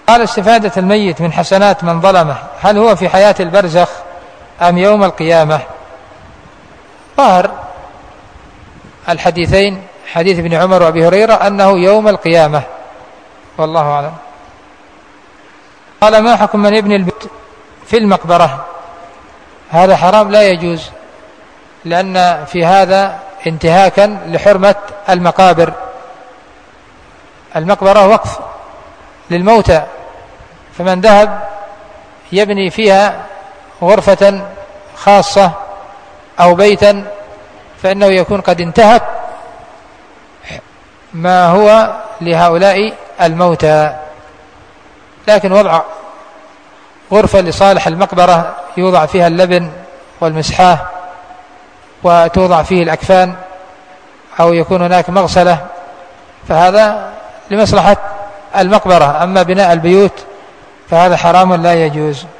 قال استفادة الميت من حسنات من ظلمه هل هو في حياة البرزخ أم يوم القيامة؟ ظاهر الحديثين حديث ابن عمر وأبي هريرة أنه يوم القيامة، والله أعلم. قال ما حكم من يبني البيت في المقبرة؟ هذا حرام لا يجوز، لأن في هذا انتهاكا لحرمة المقابر. المقبرة وقف للموتى، فمن ذهب يبني فيها غرفة خاصة أو بيتا فإنه يكون قد انتهك ما هو لهؤلاء الموتى. لكن وضع غرفة لصالح المقبرة يوضع فيها اللبن والمسحاه وتوضع فيه الأكفان أو يكون هناك مغسلة، فهذا لمصلحة المقبرة. أما بناء البيوت فهذا حرام لا يجوز.